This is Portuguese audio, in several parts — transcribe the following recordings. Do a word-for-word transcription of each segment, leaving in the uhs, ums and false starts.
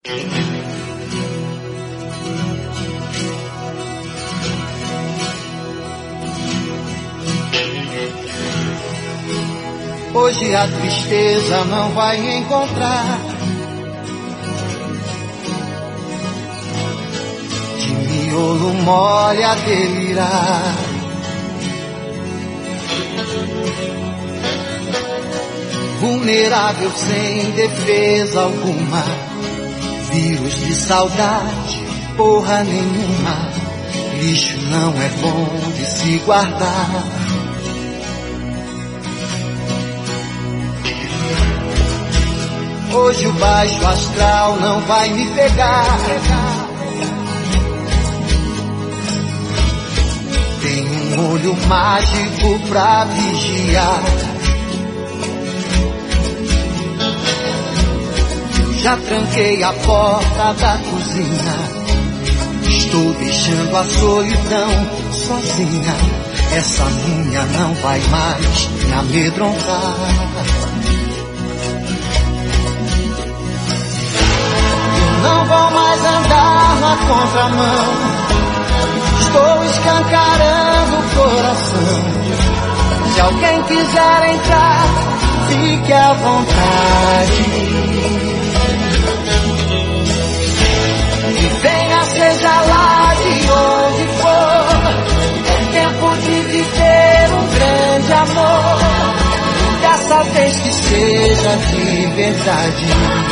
Hoje a tristeza não vai encontrar de miolo mole a delirar. Vulnerável sem defesa alguma, vírus de saudade, porra nenhuma. Lixo não é bom de se guardar. Hoje o baixo astral não vai me pegar. Tem um olho mágico pra vigiar. Eu já tranquei a porta da cozinha. Estou deixando a solidão sozinha. Essa múmia não vai mais me amedrontar. Não vou mais andar na contramão. Estou escancarando o coração. Se alguém quiser entrar, fique à vontade. E venha, seja lá de onde for. É tempo de viver um grande amor. Dessa vez que seja de verdade.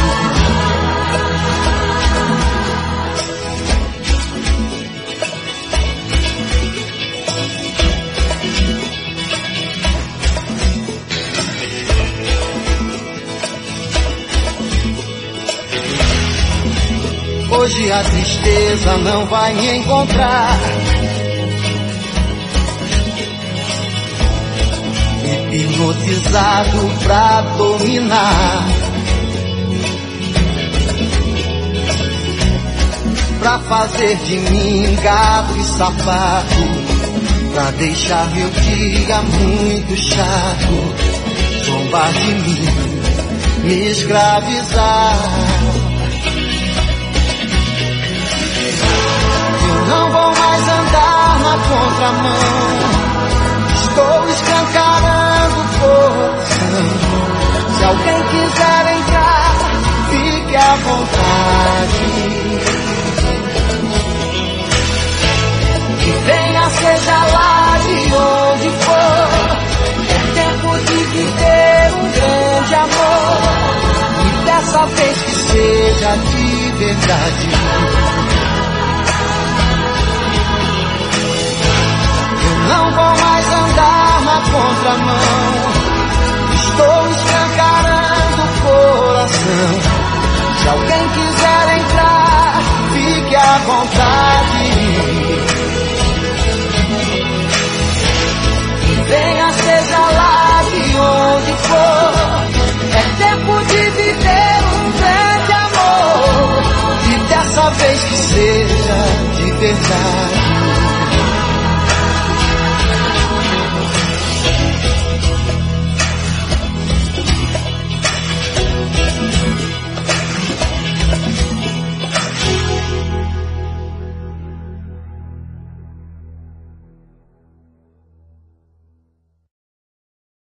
Hoje a tristeza não vai me encontrar. Hipnotizado pra dominar, pra fazer de mim gato e safado, pra deixar meu dia muito chato, zombar de mim, me escravizar. Não vou mais andar na contramão. Estou escancarando o coração. Se alguém quiser entrar, fique à vontade. E venha, seja lá de onde for. É tempo de viver um grande amor. E dessa vez que seja de verdade. Não vou mais andar na contramão. Estou escrevendo